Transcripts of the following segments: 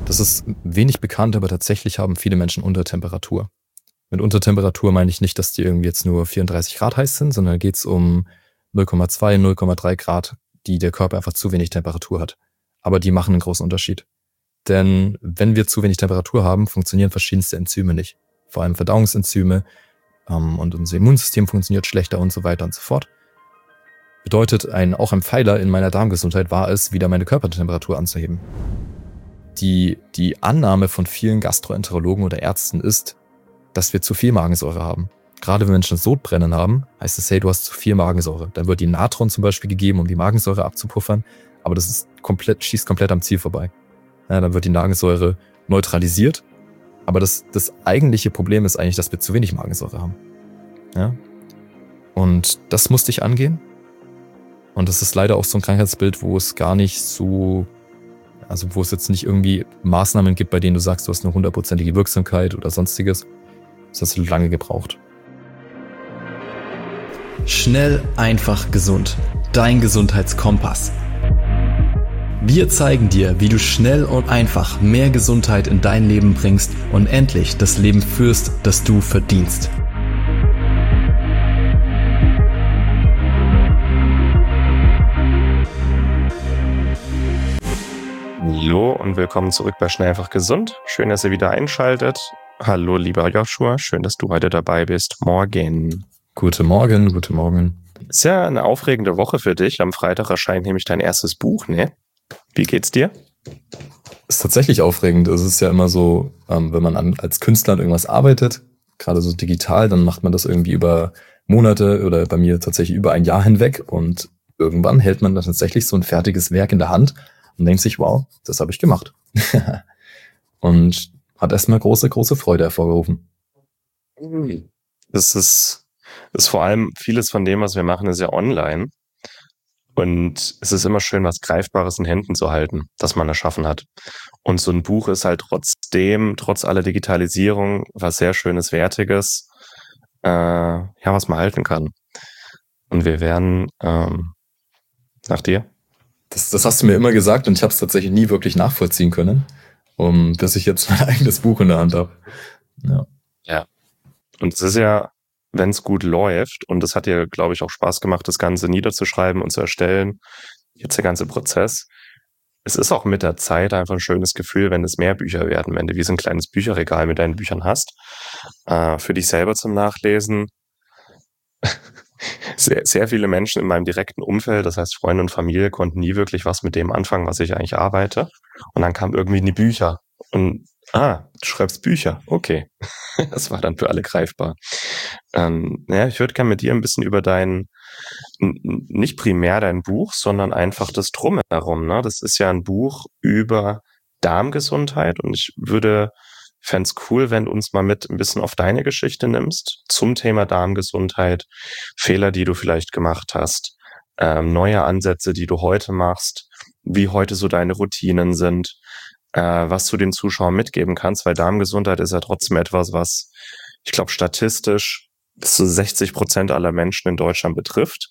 Das ist wenig bekannt, aber tatsächlich haben viele Menschen Untertemperatur. Mit Untertemperatur meine ich nicht, dass die irgendwie jetzt nur 34 Grad heiß sind, sondern da geht es um 0,2, 0,3 Grad, die der Körper einfach zu wenig Temperatur hat. Aber die machen einen großen Unterschied. Denn wenn wir zu wenig Temperatur haben, funktionieren verschiedenste Enzyme nicht. Vor allem Verdauungsenzyme und unser Immunsystem funktioniert schlechter und so weiter und so fort. Bedeutet, auch ein Pfeiler in meiner Darmgesundheit war es, wieder meine Körpertemperatur anzuheben. Die Annahme von vielen Gastroenterologen oder Ärzten ist, dass wir zu viel Magensäure haben. Gerade wenn Menschen Sodbrennen haben, heißt es, hey, du hast zu viel Magensäure. Dann wird die Natron zum Beispiel gegeben, um die Magensäure abzupuffern, aber das ist schießt komplett am Ziel vorbei. Ja, dann wird die Magensäure neutralisiert, aber das eigentliche Problem ist eigentlich, dass wir zu wenig Magensäure haben. Ja? Und das musste ich angehen. Und das ist leider auch so ein Krankheitsbild, wo es gar nicht so, also wo es jetzt nicht irgendwie Maßnahmen gibt, bei denen du sagst, du hast eine 100%ige Wirksamkeit oder sonstiges. Das hast du lange gebraucht. Schnell, einfach, gesund. Dein Gesundheitskompass. Wir zeigen dir, wie du schnell und einfach mehr Gesundheit in dein Leben bringst und endlich das Leben führst, das du verdienst. Hallo und willkommen zurück bei Schnell einfach gesund. Schön, dass ihr wieder einschaltet. Hallo, lieber Joshua. Schön, dass du heute dabei bist. Morgen. Guten Morgen, guten Morgen. Ist ja eine aufregende Woche für dich. Am Freitag erscheint nämlich dein erstes Buch, ne? Wie geht's dir? Ist tatsächlich aufregend. Es ist ja immer so, wenn man als Künstler an irgendwas arbeitet, gerade so digital, dann macht man das irgendwie über Monate oder bei mir tatsächlich über ein Jahr hinweg und irgendwann hält man dann tatsächlich so ein fertiges Werk in der Hand und denkt sich, wow, das habe ich gemacht. Und hat erstmal große, große Freude hervorgerufen. Das ist vor allem vieles von dem, was wir machen, ist ja online. Und es ist immer schön, was Greifbares in Händen zu halten, das man erschaffen hat. Und so ein Buch ist halt trotz aller Digitalisierung, was sehr Schönes, Wertiges, was man halten kann. Und wir werden nach dir. Das hast du mir immer gesagt und ich habe es tatsächlich nie wirklich nachvollziehen können, bis ich jetzt mein eigenes Buch in der Hand habe. Ja. Und es ist ja, wenn es gut läuft, und es hat dir, glaube ich, auch Spaß gemacht, das Ganze niederzuschreiben und zu erstellen, jetzt der ganze Prozess. Es ist auch mit der Zeit einfach ein schönes Gefühl, wenn es mehr Bücher werden, wenn du wie so ein kleines Bücherregal mit deinen Büchern hast, für dich selber zum Nachlesen. Sehr, sehr viele Menschen in meinem direkten Umfeld, das heißt Freunde und Familie, konnten nie wirklich was mit dem anfangen, was ich eigentlich arbeite. Und dann kamen irgendwie die Bücher. Und, du schreibst Bücher. Okay. Das war dann für alle greifbar. Ich würde gerne mit dir ein bisschen über nicht primär dein Buch, sondern einfach das Drumherum. Ne? Das ist ja ein Buch über Darmgesundheit und ich fände es cool, wenn du uns mal mit ein bisschen auf deine Geschichte nimmst zum Thema Darmgesundheit, Fehler, die du vielleicht gemacht hast, neue Ansätze, die du heute machst, wie heute so deine Routinen sind, was du den Zuschauern mitgeben kannst, weil Darmgesundheit ist ja trotzdem etwas, was, ich glaube, statistisch bis zu 60% aller Menschen in Deutschland betrifft.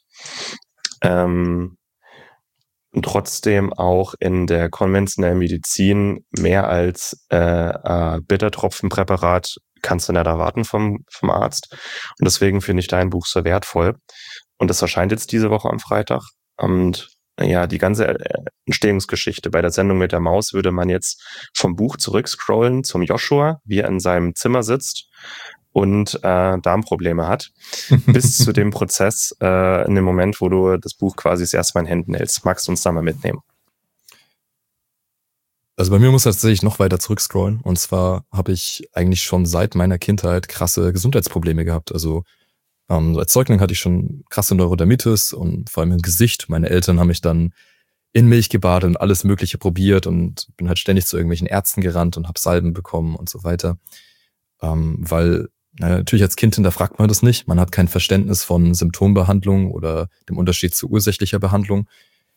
Und trotzdem auch in der konventionellen Medizin mehr als Bittertropfenpräparat kannst du nicht erwarten vom Arzt. Und deswegen finde ich dein Buch so wertvoll. Und das erscheint jetzt diese Woche am Freitag. Und ja, die ganze Entstehungsgeschichte bei der Sendung mit der Maus würde man jetzt vom Buch zurückscrollen zum Joshua, wie er in seinem Zimmer sitzt und Darmprobleme hat, bis zu dem Prozess in dem Moment, wo du das Buch quasi das erste Mal in Händen hältst. Magst du uns da mal mitnehmen? Also bei mir muss tatsächlich noch weiter zurückscrollen. Und zwar habe ich eigentlich schon seit meiner Kindheit krasse Gesundheitsprobleme gehabt. Also als Säugling hatte ich schon krasse Neurodermitis und vor allem im Gesicht. Meine Eltern haben mich dann in Milch gebadet und alles Mögliche probiert und bin halt ständig zu irgendwelchen Ärzten gerannt und habe Salben bekommen und so weiter. Weil natürlich als Kind hinterfragt man das nicht. Man hat kein Verständnis von Symptombehandlung oder dem Unterschied zu ursächlicher Behandlung.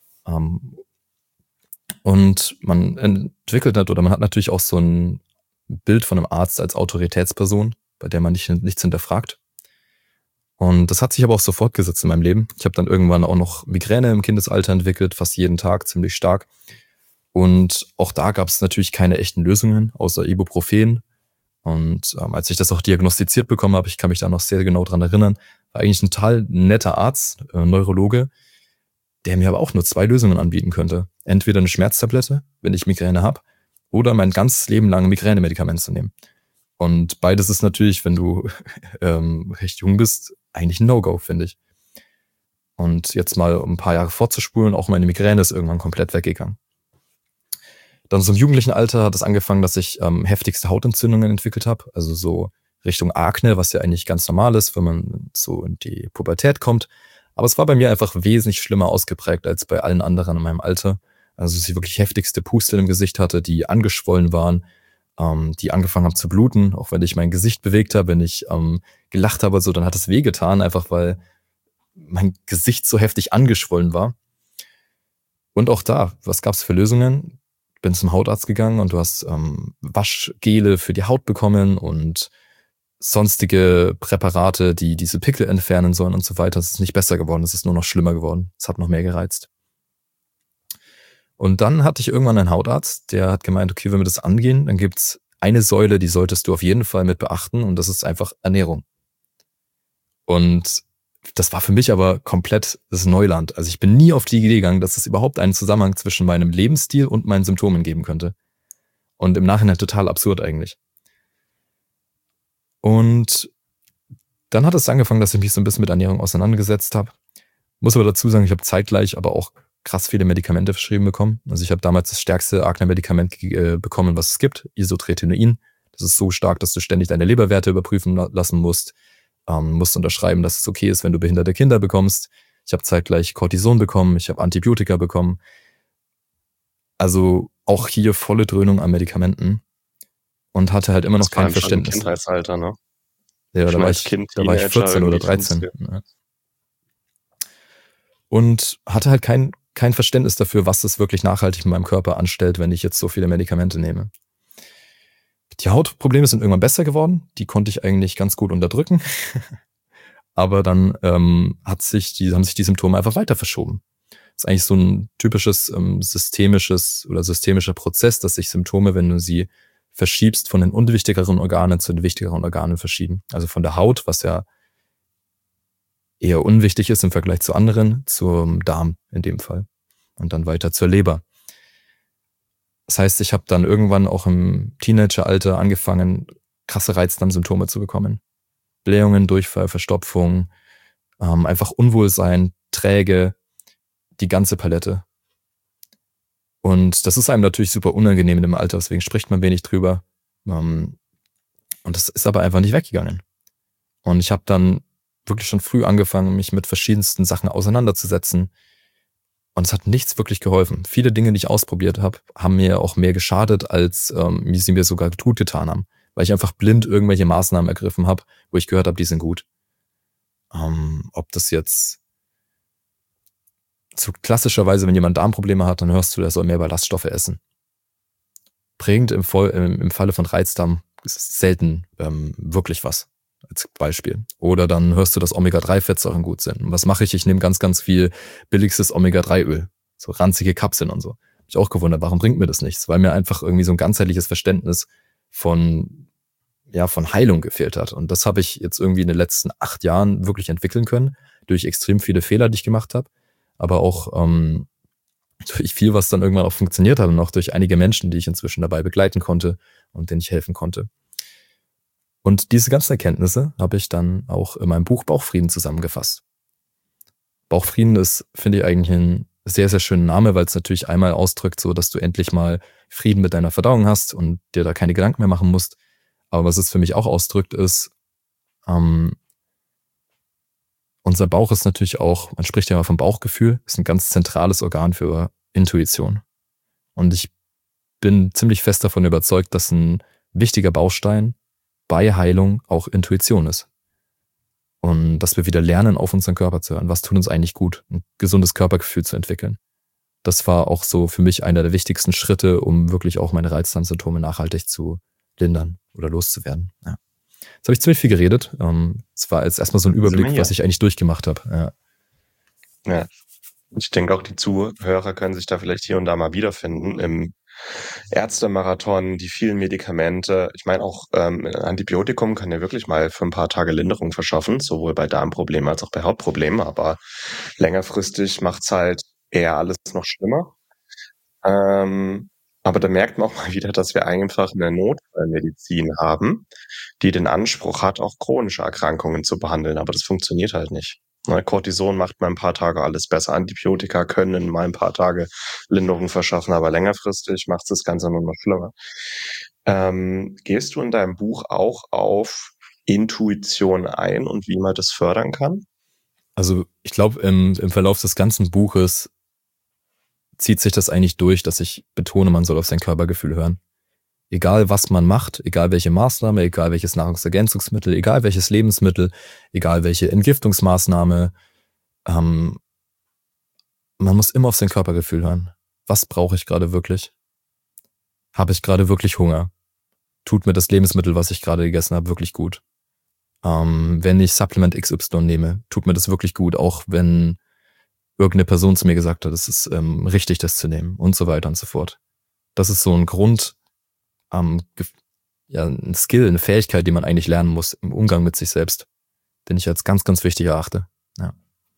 Und man entwickelt oder man hat natürlich auch so ein Bild von einem Arzt als Autoritätsperson, bei der man nichts hinterfragt. Und das hat sich aber auch so fortgesetzt in meinem Leben. Ich habe dann irgendwann auch noch Migräne im Kindesalter entwickelt, fast jeden Tag, ziemlich stark. Und auch da gab es natürlich keine echten Lösungen, außer Ibuprofen. Und als ich das auch diagnostiziert bekommen habe, ich kann mich da noch sehr genau dran erinnern, war eigentlich ein total netter Arzt, Neurologe, der mir aber auch nur 2 Lösungen anbieten könnte. Entweder eine Schmerztablette, wenn ich Migräne habe, oder mein ganzes Leben lang ein Migränemedikament zu nehmen. Und beides ist natürlich, wenn du recht jung bist, eigentlich ein No-Go, finde ich. Und jetzt mal um ein paar Jahre vorzuspulen, auch meine Migräne ist irgendwann komplett weggegangen. Dann so im jugendlichen Alter hat es angefangen, dass ich heftigste Hautentzündungen entwickelt habe, also so Richtung Akne, was ja eigentlich ganz normal ist, wenn man so in die Pubertät kommt. Aber es war bei mir einfach wesentlich schlimmer ausgeprägt als bei allen anderen in meinem Alter. Also dass ich wirklich heftigste Pusteln im Gesicht hatte, die angeschwollen waren, die angefangen haben zu bluten, auch wenn ich mein Gesicht bewegt habe, wenn ich gelacht habe, so, dann hat es wehgetan, einfach weil mein Gesicht so heftig angeschwollen war. Und auch da, was gab's für Lösungen? Bin zum Hautarzt gegangen und du hast Waschgele für die Haut bekommen und sonstige Präparate, die diese Pickel entfernen sollen und so weiter. Es ist nicht besser geworden, es ist nur noch schlimmer geworden. Es hat noch mehr gereizt. Und dann hatte ich irgendwann einen Hautarzt, der hat gemeint, okay, wenn wir das angehen, dann gibt's eine Säule, die solltest du auf jeden Fall mit beachten und das ist einfach Ernährung. Und das war für mich aber komplett das Neuland. Also ich bin nie auf die Idee gegangen, dass es überhaupt einen Zusammenhang zwischen meinem Lebensstil und meinen Symptomen geben könnte. Und im Nachhinein total absurd eigentlich. Und dann hat es angefangen, dass ich mich so ein bisschen mit Ernährung auseinandergesetzt habe. Muss aber dazu sagen, ich habe zeitgleich aber auch krass viele Medikamente verschrieben bekommen. Also ich habe damals das stärkste Akne-Medikament bekommen, was es gibt, Isotretinoin. Das ist so stark, dass du ständig deine Leberwerte überprüfen lassen musst. Musst unterschreiben, dass es okay ist, wenn du behinderte Kinder bekommst. Ich habe zeitgleich Cortison bekommen, ich habe Antibiotika bekommen. Also auch hier volle Dröhnung an Medikamenten und hatte halt immer noch kein Verständnis. Im Kindheitsalter, ne? Ja, da war ich 14 oder 13. Ja. Und hatte halt kein Verständnis dafür, was es wirklich nachhaltig mit meinem Körper anstellt, wenn ich jetzt so viele Medikamente nehme. Die Hautprobleme sind irgendwann besser geworden. Die konnte ich eigentlich ganz gut unterdrücken. Aber dann haben sich die Symptome einfach weiter verschoben. Das ist eigentlich so ein typisches systemischer Prozess, dass sich Symptome, wenn du sie verschiebst, von den unwichtigeren Organen zu den wichtigeren Organen verschieben. Also von der Haut, was ja eher unwichtig ist im Vergleich zu anderen, zum Darm in dem Fall. Und dann weiter zur Leber. Das heißt, ich habe dann irgendwann auch im Teenageralter angefangen, krasse Reizdarmsymptome zu bekommen. Blähungen, Durchfall, Verstopfung, einfach Unwohlsein, träge, die ganze Palette. Und das ist einem natürlich super unangenehm in dem Alter, deswegen spricht man wenig drüber. Und das ist aber einfach nicht weggegangen. Und ich habe dann wirklich schon früh angefangen, mich mit verschiedensten Sachen auseinanderzusetzen. Und es hat nichts wirklich geholfen. Viele Dinge, die ich ausprobiert habe, haben mir auch mehr geschadet, als sie mir sogar gut getan haben. Weil ich einfach blind irgendwelche Maßnahmen ergriffen habe, wo ich gehört habe, die sind gut. Ob das jetzt so klassischerweise, wenn jemand Darmprobleme hat, dann hörst du, der soll mehr Ballaststoffe essen. Prägend im Falle von Reizdarm ist es selten wirklich was. Als Beispiel. Oder dann hörst du, dass Omega-3-Fettsäuren gut sind. Und was mache ich? Ich nehme ganz, ganz viel billigstes Omega-3-Öl. So ranzige Kapseln und so. Hab ich auch gewundert, warum bringt mir das nichts? Weil mir einfach irgendwie so ein ganzheitliches Verständnis von Heilung gefehlt hat. Und das habe ich jetzt irgendwie in den letzten 8 Jahren wirklich entwickeln können. Durch extrem viele Fehler, die ich gemacht habe. Aber auch durch viel, was dann irgendwann auch funktioniert hat. Und auch durch einige Menschen, die ich inzwischen dabei begleiten konnte und denen ich helfen konnte. Und diese ganzen Erkenntnisse habe ich dann auch in meinem Buch Bauchfrieden zusammengefasst. Bauchfrieden ist, finde ich, eigentlich ein sehr, sehr schöner Name, weil es natürlich einmal ausdrückt, so dass du endlich mal Frieden mit deiner Verdauung hast und dir da keine Gedanken mehr machen musst. Aber was es für mich auch ausdrückt, ist, unser Bauch ist natürlich auch, man spricht ja immer vom Bauchgefühl, ist ein ganz zentrales Organ für Intuition. Und ich bin ziemlich fest davon überzeugt, dass ein wichtiger Baustein bei Heilung auch Intuition ist. Und dass wir wieder lernen, auf unseren Körper zu hören. Was tut uns eigentlich gut, ein gesundes Körpergefühl zu entwickeln. Das war auch so für mich einer der wichtigsten Schritte, um wirklich auch meine Reizdarmsymptome nachhaltig zu lindern oder loszuwerden. Ja. Jetzt habe ich ziemlich viel geredet. Es war jetzt erstmal so ein Überblick, was ich eigentlich durchgemacht habe. Ja. Ich denke auch, die Zuhörer können sich da vielleicht hier und da mal wiederfinden im Ärztemarathon, die vielen Medikamente. Ich meine auch ein Antibiotikum kann ja wirklich mal für ein paar Tage Linderung verschaffen, sowohl bei Darmproblemen als auch bei Hautproblemen, aber längerfristig macht's halt eher alles noch schlimmer. Aber da merkt man auch mal wieder, dass wir einfach eine Notfallmedizin haben, die den Anspruch hat, auch chronische Erkrankungen zu behandeln, aber das funktioniert halt nicht. Cortison macht mal ein paar Tage alles besser. Antibiotika können mal ein paar Tage Linderung verschaffen, aber längerfristig macht das Ganze nur noch schlimmer. Gehst du in deinem Buch auch auf Intuition ein und wie man das fördern kann? Also ich glaube, im Verlauf des ganzen Buches zieht sich das eigentlich durch, dass ich betone, man soll auf sein Körpergefühl hören. Egal was man macht, egal welche Maßnahme, egal welches Nahrungsergänzungsmittel, egal welches Lebensmittel, egal welche Entgiftungsmaßnahme, man muss immer auf sein Körpergefühl hören. Was brauche ich gerade wirklich? Habe ich gerade wirklich Hunger? Tut mir das Lebensmittel, was ich gerade gegessen habe, wirklich gut? Wenn ich Supplement XY nehme, tut mir das wirklich gut, auch wenn irgendeine Person zu mir gesagt hat, es ist richtig, das zu nehmen und so weiter und so fort. Das ist so ein Grund, ein Skill, eine Fähigkeit, die man eigentlich lernen muss im Umgang mit sich selbst, den ich als ganz, ganz wichtig erachte. Ja.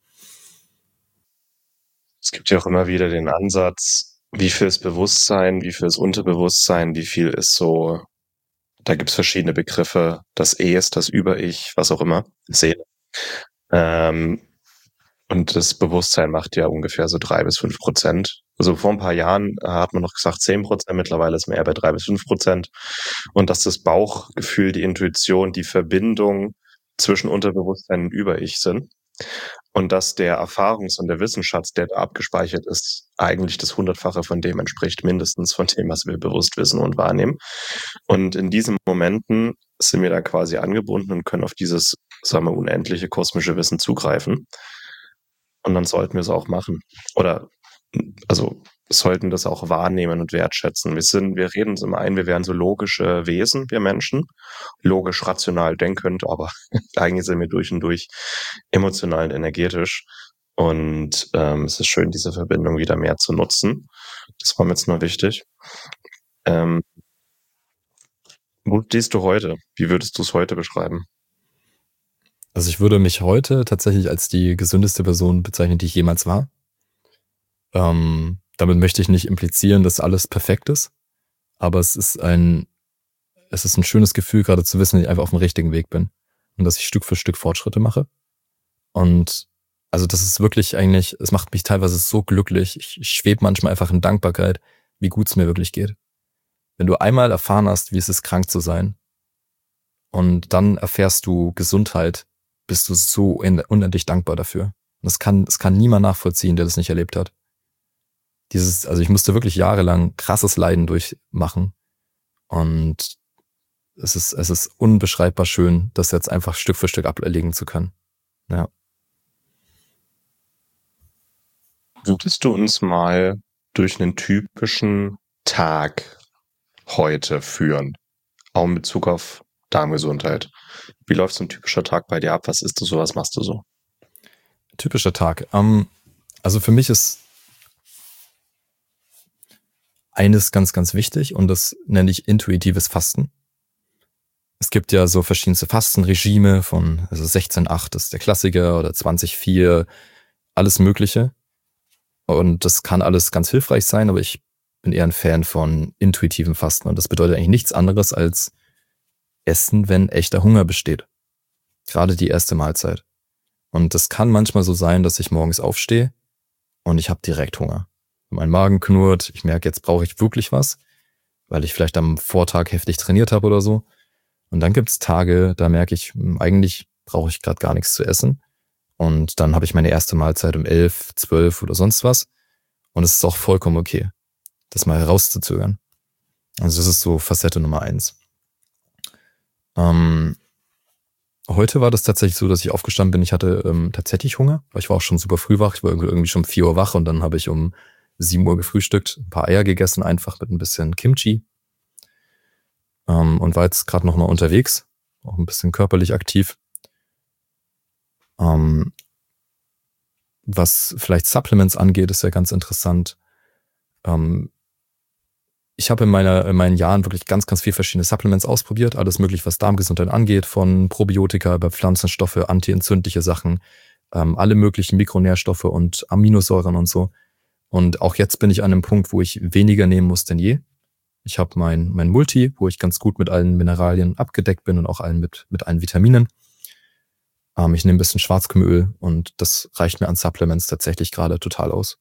Es gibt ja auch immer wieder den Ansatz, wie viel ist Bewusstsein, wie viel ist Unterbewusstsein, wie viel ist so, da gibt's verschiedene Begriffe, das Es, das Über-Ich, was auch immer, Seele. Und das Bewusstsein macht ja ungefähr so 3-5%. Also vor ein paar Jahren hat man noch gesagt 10%, mittlerweile ist man eher bei 3-5%. Und dass das Bauchgefühl, die Intuition, die Verbindung zwischen Unterbewusstsein und Über-Ich sind. Und dass der Erfahrungs- und der Wissensschatz, der da abgespeichert ist, eigentlich das 100-fache von dem entspricht, mindestens von dem, was wir bewusst wissen und wahrnehmen. Und in diesen Momenten sind wir da quasi angebunden und können auf dieses, sagen wir, unendliche kosmische Wissen zugreifen. Und dann sollten wir es auch machen. Oder, also, sollten das auch wahrnehmen und wertschätzen. Wir reden uns immer ein, wir wären so logische Wesen, wir Menschen. Logisch, rational denkend, aber eigentlich sind wir durch und durch emotional und energetisch. Und es ist schön, diese Verbindung wieder mehr zu nutzen. Das war mir jetzt nur wichtig. Wo stehst du heute? Wie würdest du es heute beschreiben? Also ich würde mich heute tatsächlich als die gesündeste Person bezeichnen, die ich jemals war. Damit möchte ich nicht implizieren, dass alles perfekt ist, aber es ist ein schönes Gefühl, gerade zu wissen, dass ich einfach auf dem richtigen Weg bin und dass ich Stück für Stück Fortschritte mache. Und also das ist wirklich eigentlich, es macht mich teilweise so glücklich. Ich schwebe manchmal einfach in Dankbarkeit, wie gut es mir wirklich geht. Wenn du einmal erfahren hast, wie es ist, krank zu sein, und dann erfährst du Gesundheit, bist du so unendlich dankbar dafür. Und das kann niemand nachvollziehen, der das nicht erlebt hat. Also ich musste wirklich jahrelang krasses Leiden durchmachen. Und es ist unbeschreibbar schön, das jetzt einfach Stück für Stück ablegen zu können. Ja. Würdest du uns mal durch einen typischen Tag heute führen? Auch in Bezug auf Darmgesundheit. Wie läuft so ein typischer Tag bei dir ab? Was isst du so? Was machst du so? Typischer Tag. Also für mich ist eines ganz, ganz wichtig und das nenne ich intuitives Fasten. Es gibt ja so verschiedenste Fastenregime von 16:8 ist der Klassiker oder 20:4, alles Mögliche. Und das kann alles ganz hilfreich sein, aber ich bin eher ein Fan von intuitivem Fasten und das bedeutet eigentlich nichts anderes als Essen, wenn echter Hunger besteht. Gerade die erste Mahlzeit. Und das kann manchmal so sein, dass ich morgens aufstehe und ich habe direkt Hunger. Mein Magen knurrt, ich merke, jetzt brauche ich wirklich was, weil ich vielleicht am Vortag heftig trainiert habe oder so. Und dann gibt's Tage, da merke ich, eigentlich brauche ich gerade gar nichts zu essen. Und dann habe ich meine erste Mahlzeit um 11, 12 oder sonst was. Und es ist auch vollkommen okay, das mal herauszuzögern. Also das ist so Facette Nummer 1. Heute war das tatsächlich so, dass ich aufgestanden bin. Ich hatte tatsächlich Hunger, weil ich war auch schon super früh wach. Ich war irgendwie schon 4 Uhr wach und dann habe ich um 7 Uhr gefrühstückt, ein paar Eier gegessen, einfach mit ein bisschen Kimchi. Und war jetzt gerade noch mal unterwegs, auch ein bisschen körperlich aktiv. Was vielleicht Supplements angeht, ist ja ganz interessant. Ich habe in meinen Jahren wirklich ganz, ganz viel verschiedene Supplements ausprobiert. Alles mögliche, was Darmgesundheit angeht, von Probiotika über Pflanzenstoffe, antientzündliche Sachen, alle möglichen Mikronährstoffe und Aminosäuren und so. Und auch jetzt bin ich an einem Punkt, wo ich weniger nehmen muss denn je. Ich habe mein Multi, wo ich ganz gut mit allen Mineralien abgedeckt bin und auch mit allen Vitaminen. Ich nehme ein bisschen Schwarzkümmelöl und das reicht mir an Supplements tatsächlich gerade total aus.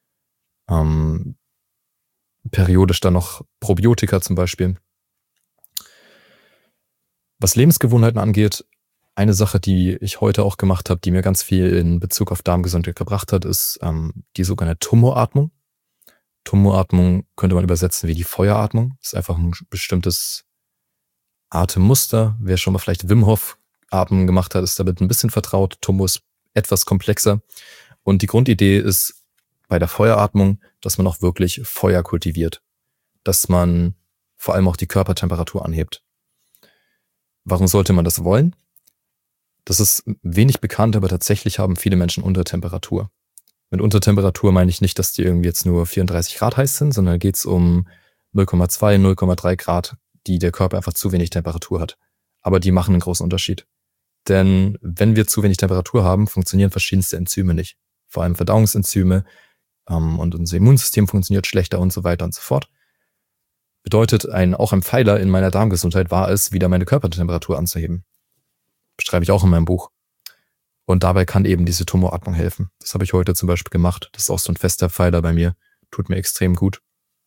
Periodisch dann noch Probiotika zum Beispiel. Was Lebensgewohnheiten angeht, eine Sache, die ich heute auch gemacht habe, die mir ganz viel in Bezug auf Darmgesundheit gebracht hat, ist die sogenannte Tumoratmung. Tumoratmung könnte man übersetzen wie die Feueratmung. Das ist einfach ein bestimmtes Atemmuster. Wer schon mal vielleicht Wim Hof Atmen gemacht hat, ist damit ein bisschen vertraut. Tumor ist etwas komplexer. Und die Grundidee ist bei der Feueratmung, dass man auch wirklich Feuer kultiviert. Dass man vor allem auch die Körpertemperatur anhebt. Warum sollte man das wollen? Das ist wenig bekannt, aber tatsächlich haben viele Menschen Untertemperatur. Mit Untertemperatur meine ich nicht, dass die irgendwie jetzt nur 34 Grad heiß sind, sondern geht es um 0,2, 0,3 Grad, die der Körper einfach zu wenig Temperatur hat. Aber die machen einen großen Unterschied. Denn wenn wir zu wenig Temperatur haben, funktionieren verschiedenste Enzyme nicht. Vor allem Verdauungsenzyme und unser Immunsystem funktioniert schlechter und so weiter und so fort. Bedeutet, auch ein Pfeiler in meiner Darmgesundheit war es, wieder meine Körpertemperatur anzuheben. Beschreibe ich auch in meinem Buch. Und dabei kann eben diese Tumoratmung helfen. Das habe ich heute zum Beispiel gemacht. Das ist auch so ein fester Pfeiler bei mir. Tut mir extrem gut.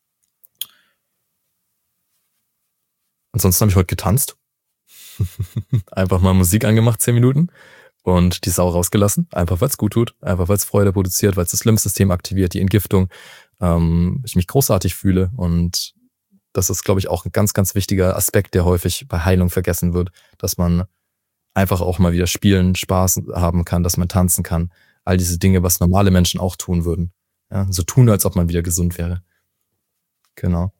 Ansonsten habe ich heute getanzt. Einfach mal Musik angemacht, 10 Minuten. Und die Sau rausgelassen. Einfach weil es gut tut. Einfach weil es Freude produziert, weil es das Lymphsystem aktiviert, die Entgiftung. Ich mich großartig fühle. Und das ist, glaube ich, auch ein ganz, ganz wichtiger Aspekt, der häufig bei Heilung vergessen wird. Dass man einfach auch mal wieder spielen, Spaß haben kann, dass man tanzen kann. All diese Dinge, was normale Menschen auch tun würden. Ja, so tun, als ob man wieder gesund wäre. Genau.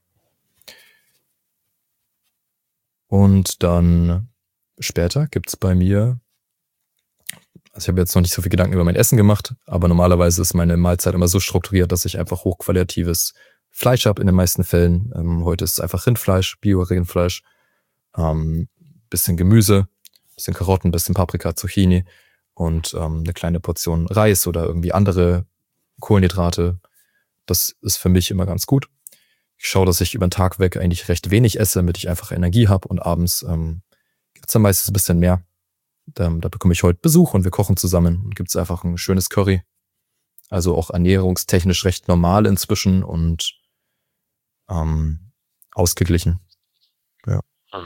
Und dann später gibt's bei mir, also ich habe jetzt noch nicht so viel Gedanken über mein Essen gemacht, aber normalerweise ist meine Mahlzeit immer so strukturiert, dass ich einfach hochqualitatives Fleisch habe in den meisten Fällen. Heute ist es einfach Rindfleisch, Bio-Rindfleisch, bisschen Gemüse, bisschen Karotten, bisschen Paprika, Zucchini und eine kleine Portion Reis oder irgendwie andere Kohlenhydrate. Das ist für mich immer ganz gut. Ich schaue, dass ich über den Tag weg eigentlich recht wenig esse, damit ich einfach Energie habe und abends gibt es dann meistens ein bisschen mehr. Da bekomme ich heute Besuch und wir kochen zusammen und gibt es einfach ein schönes Curry. Also auch ernährungstechnisch recht normal inzwischen und ausgeglichen. Ja.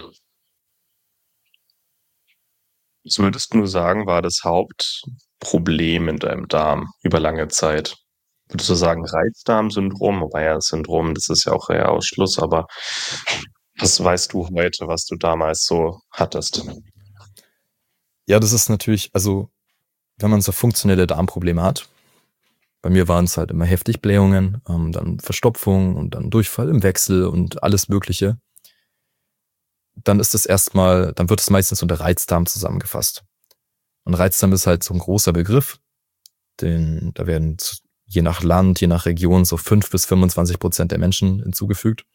Was würdest du sagen, war das Hauptproblem in deinem Darm über lange Zeit? Würdest du sagen Reizdarmsyndrom? Wobei ja das Syndrom, das ist ja auch eher Ausschluss, aber was weißt du heute, was du damals so hattest? Ja, das ist natürlich, also wenn man so funktionelle Darmprobleme hat, bei mir waren es halt immer heftig Blähungen, dann Verstopfung und dann Durchfall im Wechsel und alles Mögliche. Dann ist es dann wird es meistens unter Reizdarm zusammengefasst. Und Reizdarm ist halt so ein großer Begriff, da werden je nach Land, je nach Region so 5-25% der Menschen hinzugefügt.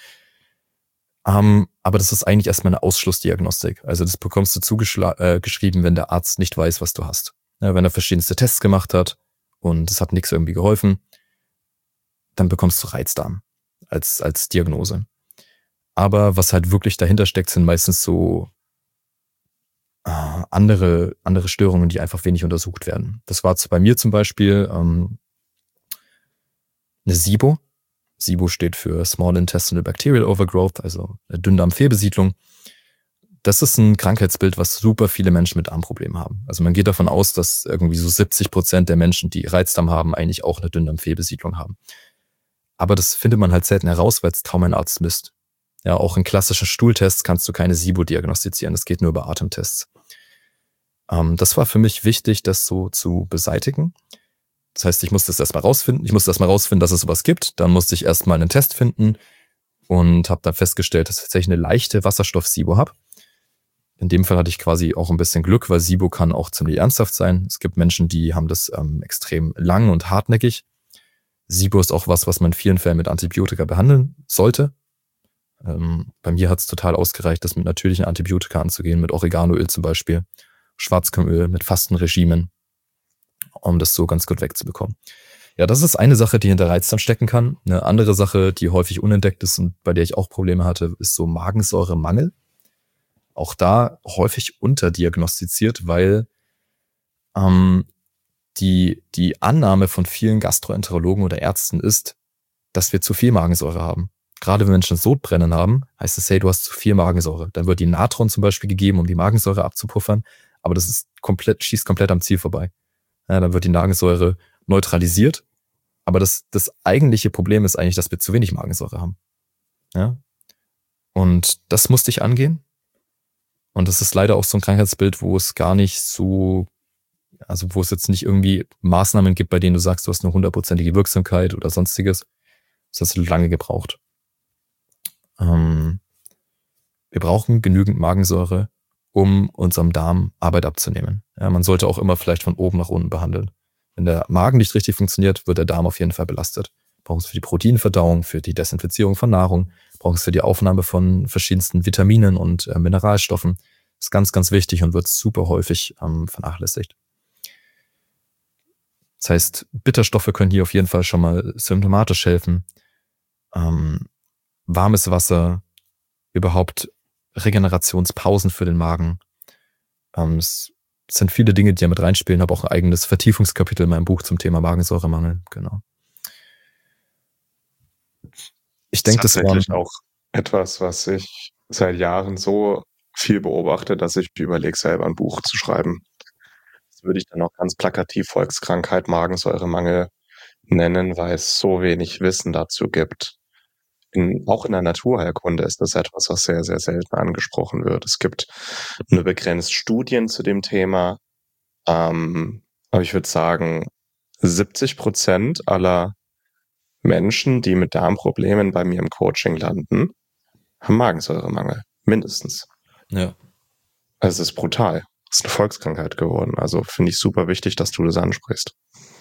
Aber das ist eigentlich erstmal eine Ausschlussdiagnostik. Also das bekommst du geschrieben, wenn der Arzt nicht weiß, was du hast. Ja, wenn er verschiedenste Tests gemacht hat und es hat nichts irgendwie geholfen, dann bekommst du Reizdarm als Diagnose. Aber was halt wirklich dahinter steckt, sind meistens so andere Störungen, die einfach wenig untersucht werden. Das war bei mir zum Beispiel eine SIBO. SIBO steht für Small Intestinal Bacterial Overgrowth, also eine Dünndarmfehlbesiedlung. Das ist ein Krankheitsbild, was super viele Menschen mit Darmproblemen haben. Also man geht davon aus, dass irgendwie so 70% der Menschen, die Reizdarm haben, eigentlich auch eine Dünndarmfehlbesiedlung haben. Aber das findet man halt selten heraus, weil es kaum ein Arzt misst. Ja, auch in klassischen Stuhltests kannst du keine SIBO diagnostizieren. Das geht nur über Atemtests. Das war für mich wichtig, das so zu beseitigen. Das heißt, ich musste das erstmal rausfinden. Ich musste erstmal rausfinden, dass es sowas gibt. Dann musste ich erstmal einen Test finden und habe dann festgestellt, dass ich tatsächlich eine leichte Wasserstoff-SIBO habe. In dem Fall hatte ich quasi auch ein bisschen Glück, weil SIBO kann auch ziemlich ernsthaft sein. Es gibt Menschen, die haben das extrem lang und hartnäckig. SIBO ist auch was man in vielen Fällen mit Antibiotika behandeln sollte. Bei mir hat es total ausgereicht, das mit natürlichen Antibiotika anzugehen, mit Oreganoöl zum Beispiel, Schwarzkümmelöl, mit Fastenregimen, um das so ganz gut wegzubekommen. Ja, das ist eine Sache, die hinter Reizdarm stecken kann. Eine andere Sache, die häufig unentdeckt ist und bei der ich auch Probleme hatte, ist so Magensäuremangel. Auch da häufig unterdiagnostiziert, weil die Annahme von vielen Gastroenterologen oder Ärzten ist, dass wir zu viel Magensäure haben. Gerade wenn Menschen Sodbrennen haben, heißt es, hey, du hast zu viel Magensäure. Dann wird die Natron zum Beispiel gegeben, um die Magensäure abzupuffern, aber das ist schießt komplett am Ziel vorbei. Ja, dann wird die Magensäure neutralisiert, aber das eigentliche Problem ist eigentlich, dass wir zu wenig Magensäure haben. Ja? Und das musste ich angehen. Und das ist leider auch so ein Krankheitsbild, wo es gar nicht so, also wo es jetzt nicht irgendwie Maßnahmen gibt, bei denen du sagst, du hast eine 100%ige Wirksamkeit oder sonstiges. Das hat lange gebraucht. Wir brauchen genügend Magensäure, um unserem Darm Arbeit abzunehmen. Ja, man sollte auch immer vielleicht von oben nach unten behandeln. Wenn der Magen nicht richtig funktioniert, wird der Darm auf jeden Fall belastet. Brauchen es für die Proteinverdauung, für die Desinfizierung von Nahrung, brauchen es für die Aufnahme von verschiedensten Vitaminen und Mineralstoffen. Das ist ganz, ganz wichtig und wird super häufig vernachlässigt. Das heißt, Bitterstoffe können hier auf jeden Fall schon mal symptomatisch helfen. Warmes Wasser, überhaupt Regenerationspausen für den Magen. Es sind viele Dinge, die da mit reinspielen. Ich habe auch ein eigenes Vertiefungskapitel in meinem Buch zum Thema Magensäuremangel. Genau. Ich denke, das war tatsächlich auch etwas, was ich seit Jahren so viel beobachte, dass ich überlege, selber ein Buch zu schreiben. Das würde ich dann auch ganz plakativ Volkskrankheit Magensäuremangel nennen, weil es so wenig Wissen dazu gibt. Auch in der Naturheilkunde ist das etwas, was sehr, sehr selten angesprochen wird. Es gibt nur begrenzt Studien zu dem Thema, aber ich würde sagen, 70% aller Menschen, die mit Darmproblemen bei mir im Coaching landen, haben Magensäuremangel. Mindestens. Ja. Also es ist brutal. Es ist eine Volkskrankheit geworden. Also finde ich super wichtig, dass du das ansprichst.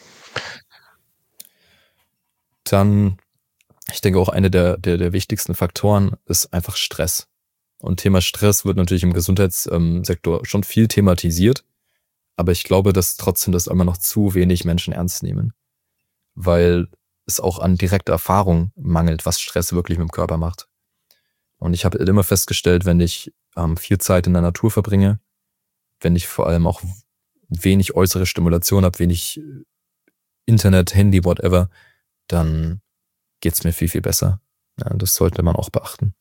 Dann, ich denke auch eine der wichtigsten Faktoren ist einfach Stress. Und Thema Stress wird natürlich im Gesundheitssektor schon viel thematisiert. Aber ich glaube, dass trotzdem das immer noch zu wenig Menschen ernst nehmen. Weil es auch an direkter Erfahrung mangelt, was Stress wirklich mit dem Körper macht. Und ich habe immer festgestellt, wenn ich viel Zeit in der Natur verbringe, wenn ich vor allem auch wenig äußere Stimulation habe, wenig Internet, Handy, whatever, dann geht's mir viel, viel besser. Ja, das sollte man auch beachten.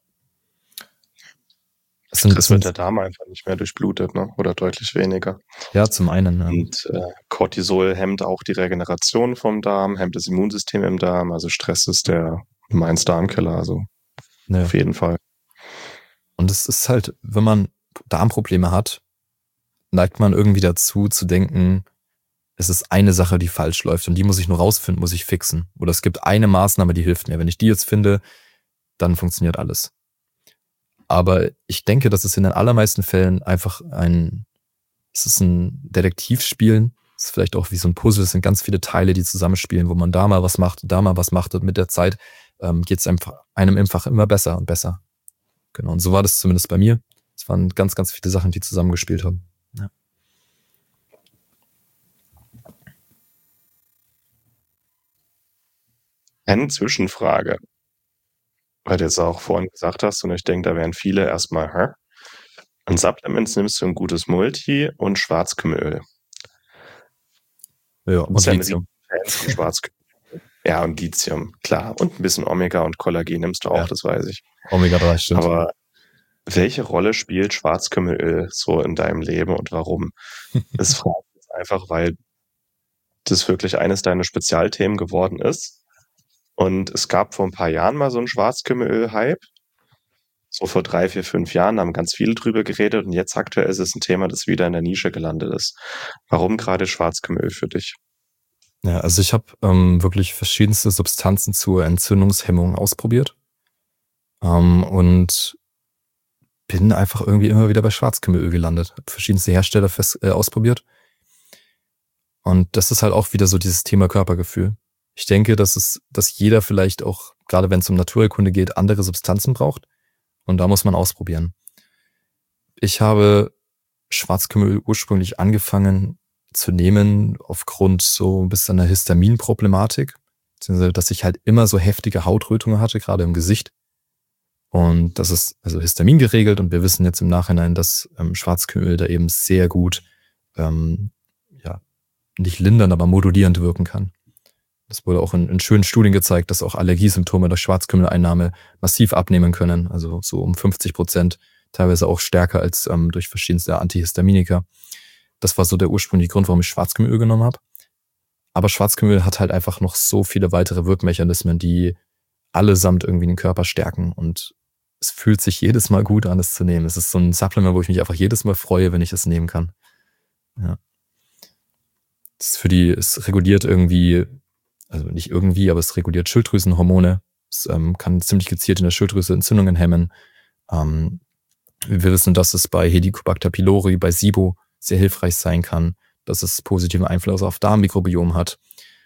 Das wird der Darm einfach nicht mehr durchblutet, ne? Oder deutlich weniger. Ja, zum einen. Ja. Und Cortisol hemmt auch die Regeneration vom Darm, hemmt das Immunsystem im Darm. Also Stress ist der Nummer 1 Darmkiller, also ja. Auf jeden Fall. Und es ist halt, wenn man Darmprobleme hat, neigt man irgendwie dazu zu denken, es ist eine Sache, die falsch läuft und die muss ich nur rausfinden, muss ich fixen. Oder es gibt eine Maßnahme, die hilft mir. Wenn ich die jetzt finde, dann funktioniert alles. Aber ich denke, dass es in den allermeisten Fällen einfach es ist ein Detektivspielen. Es ist vielleicht auch wie so ein Puzzle. Es sind ganz viele Teile, die zusammenspielen, wo man da mal was macht, da mal was macht. Und mit der Zeit geht es einem einfach immer besser und besser. Genau. Und so war das zumindest bei mir. Es waren ganz, ganz viele Sachen, die zusammengespielt haben. Ja. Eine Zwischenfrage, weil du jetzt auch vorhin gesagt hast, und ich denke, da wären viele erstmal, an Supplements nimmst du ein gutes Multi und Schwarzkümmelöl. Ja, und Lithium. Ja, und Lithium, klar. Und ein bisschen Omega und Kollagen nimmst du auch, das weiß ich. Omega-3, stimmt. Aber welche Rolle spielt Schwarzkümmelöl so in deinem Leben und warum? Das frage ich jetzt einfach, weil das wirklich eines deiner Spezialthemen geworden ist. Und es gab vor ein paar Jahren mal so einen Schwarzkümmelöl-Hype. So vor 3, 4, 5 Jahren haben ganz viele drüber geredet und jetzt aktuell ist es ein Thema, das wieder in der Nische gelandet ist. Warum gerade Schwarzkümmelöl für dich? Ja, also ich habe wirklich verschiedenste Substanzen zur Entzündungshemmung ausprobiert. Und bin einfach irgendwie immer wieder bei Schwarzkümmelöl gelandet. Hab verschiedenste Hersteller ausprobiert. Und das ist halt auch wieder so dieses Thema Körpergefühl. Ich denke, dass jeder vielleicht auch, gerade wenn es um Naturheilkunde geht, andere Substanzen braucht. Und da muss man ausprobieren. Ich habe Schwarzkümmelöl ursprünglich angefangen zu nehmen aufgrund so ein bisschen einer Histaminproblematik. Dass ich halt immer so heftige Hautrötungen hatte, gerade im Gesicht. Und das ist also Histamin geregelt. Und wir wissen jetzt im Nachhinein, dass Schwarzkümmelöl da eben sehr gut, nicht lindernd, aber modulierend wirken kann. Das wurde auch in schönen Studien gezeigt, dass auch Allergiesymptome durch Schwarzkümmeleinnahme massiv abnehmen können. Also so um 50%, teilweise auch stärker als durch verschiedenste Antihistaminika. Das war so der ursprüngliche Grund, warum ich Schwarzkümmelöl genommen habe. Aber Schwarzkümmelöl hat halt einfach noch so viele weitere Wirkmechanismen, die allesamt irgendwie den Körper stärken. Und es fühlt sich jedes Mal gut an, es zu nehmen. Es ist so ein Supplement, wo ich mich einfach jedes Mal freue, wenn ich es nehmen kann. Ja. Es reguliert irgendwie, also nicht irgendwie, aber es reguliert Schilddrüsenhormone. Es kann ziemlich gezielt in der Schilddrüse Entzündungen hemmen. Wir wissen, dass es bei Helicobacter pylori, bei SIBO sehr hilfreich sein kann, dass es positiven Einfluss auf Darmmikrobiom hat.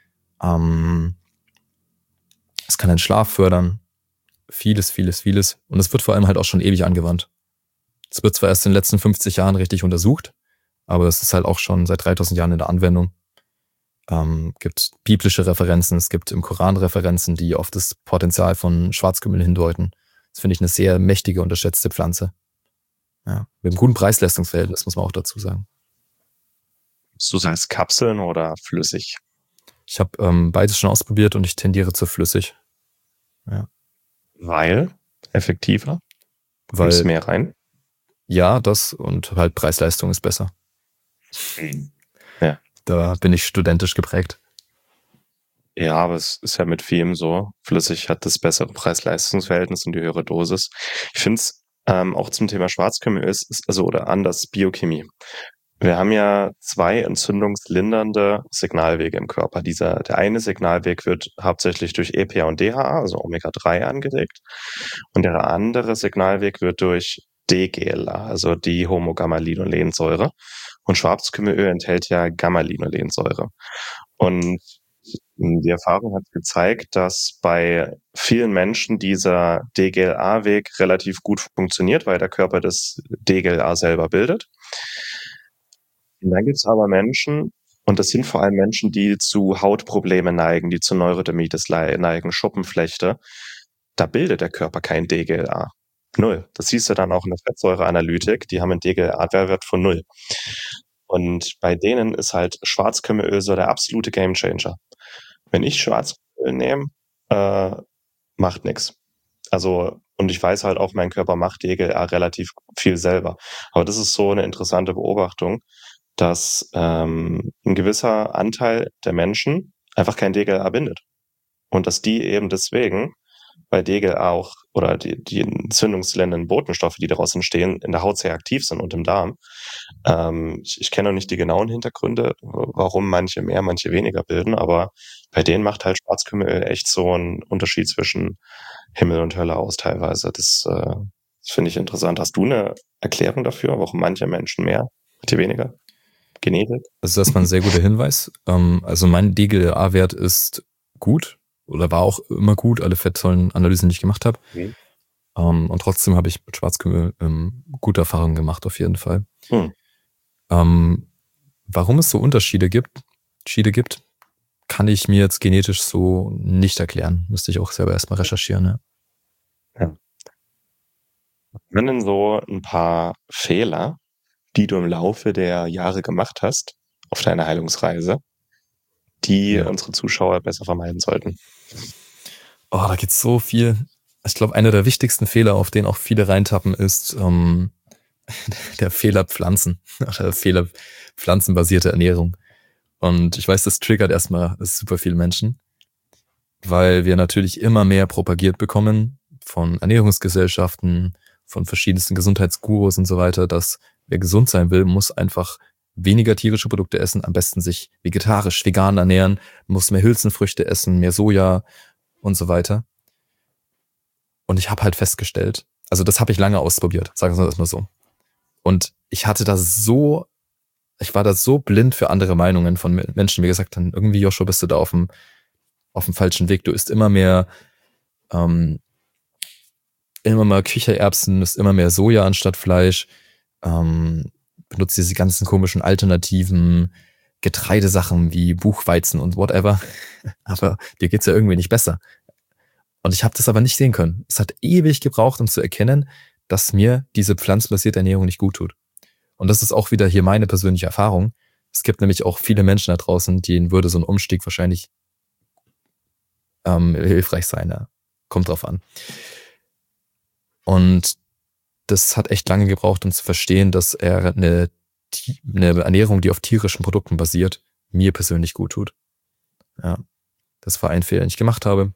Es kann den Schlaf fördern. Vieles. Und es wird vor allem halt auch schon ewig angewandt. Es wird zwar erst in den letzten 50 Jahren richtig untersucht, aber es ist halt auch schon seit 3000 Jahren in der Anwendung. Gibt biblische Referenzen, es gibt im Koran Referenzen, die auf das Potenzial von Schwarzkümmel hindeuten. Das finde ich eine sehr mächtige, unterschätzte Pflanze. Ja, mit einem guten Preis-Leistungs-Verhältnis, muss man auch dazu sagen. Du sagst Kapseln oder flüssig? Ich habe beides schon ausprobiert und ich tendiere zu flüssig. Ja. Weil? Effektiver? Weil Gibst mehr rein? Ja, das und halt Preis-Leistung ist besser. Ja. Da bin ich studentisch geprägt. Ja, aber es ist ja mit vielem so. Flüssig hat das bessere Preis-Leistungs-Verhältnis und die höhere Dosis. Ich finde es auch zum Thema Schwarzkümmel oder anders Biochemie. Wir haben ja 2 entzündungslindernde Signalwege im Körper. Der eine Signalweg wird hauptsächlich durch EPA und DHA, also Omega-3, angeregt. Und der andere Signalweg wird durch DGLA, also die Homogamma-Linolensäure. Und Schwarzkümmelöl enthält ja Gamma-Linolensäure. Und die Erfahrung hat gezeigt, dass bei vielen Menschen dieser DGLA-Weg relativ gut funktioniert, weil der Körper das DGLA selber bildet. Und dann gibt es aber Menschen, und das sind vor allem Menschen, die zu Hautproblemen neigen, die zu Neurodermitis neigen, Schuppenflechte. Da bildet der Körper kein DGLA. 0. Das siehst du dann auch in der Fettsäureanalytik. Die haben einen DGLA-Wert von 0. Und bei denen ist halt Schwarzkümmelöl so der absolute Gamechanger. Wenn ich Schwarzkümmel nehme, macht nichts. Also, und ich weiß halt auch, mein Körper macht DGLA relativ viel selber. Aber das ist so eine interessante Beobachtung, dass ein gewisser Anteil der Menschen einfach kein DGLA bindet. Und dass die eben deswegen bei DGLA auch oder die entzündungslindernden Botenstoffe, die daraus entstehen, in der Haut sehr aktiv sind und im Darm. Ich kenne noch nicht die genauen Hintergründe, warum manche mehr, manche weniger bilden, aber bei denen macht halt Schwarzkümmelöl echt so einen Unterschied zwischen Himmel und Hölle aus teilweise. Das finde ich interessant. Hast du eine Erklärung dafür, warum manche Menschen mehr, manche weniger? Genetik? Das ist erstmal ein sehr guter Hinweis. Also mein DGLA-Wert ist gut oder war auch immer gut, alle Fettsäurenanalysen, die ich gemacht habe. Mhm. Und trotzdem habe ich mit Schwarzkümmel gute Erfahrungen gemacht, auf jeden Fall. Warum es so Unterschiede gibt, kann ich mir jetzt genetisch so nicht erklären. Müsste ich auch selber erstmal recherchieren. Ja. Wenn denn so ein paar Fehler, die du im Laufe der Jahre gemacht hast, auf deiner Heilungsreise, die unsere Zuschauer besser vermeiden sollten? Oh, da gibt's so viel. Ich glaube, einer der wichtigsten Fehler, auf den auch viele reintappen, ist der Fehler Pflanzen oder Fehler pflanzenbasierte Ernährung. Und ich weiß, das triggert erstmal super viele Menschen, weil wir natürlich immer mehr propagiert bekommen von Ernährungsgesellschaften, von verschiedensten Gesundheitsgurus und so weiter, dass wer gesund sein will, muss einfach weniger tierische Produkte essen, am besten sich vegetarisch, vegan ernähren, muss mehr Hülsenfrüchte essen, mehr Soja und so weiter. Und ich habe halt festgestellt, Also das habe ich lange ausprobiert, sagen wir das mal so. Und ich war da so blind für andere Meinungen von Menschen, die mir gesagt haben, irgendwie, Joshua, bist du da auf dem falschen Weg. Du isst immer mehr Kichererbsen, isst immer mehr Soja anstatt Fleisch, benutzt diese ganzen komischen alternativen Getreidesachen wie Buchweizen und whatever. Aber dir geht's ja irgendwie nicht besser. Und ich habe das aber nicht sehen können. Es hat ewig gebraucht, um zu erkennen, dass mir diese pflanzenbasierte Ernährung nicht gut tut. Und das ist auch wieder hier meine persönliche Erfahrung. Es gibt nämlich auch viele Menschen da draußen, denen würde so ein Umstieg wahrscheinlich hilfreich sein. Ja. Kommt drauf an. Und das hat echt lange gebraucht, um zu verstehen, dass eine Ernährung, die auf tierischen Produkten basiert, mir persönlich gut tut. Ja, das war ein Fehler, den ich gemacht habe.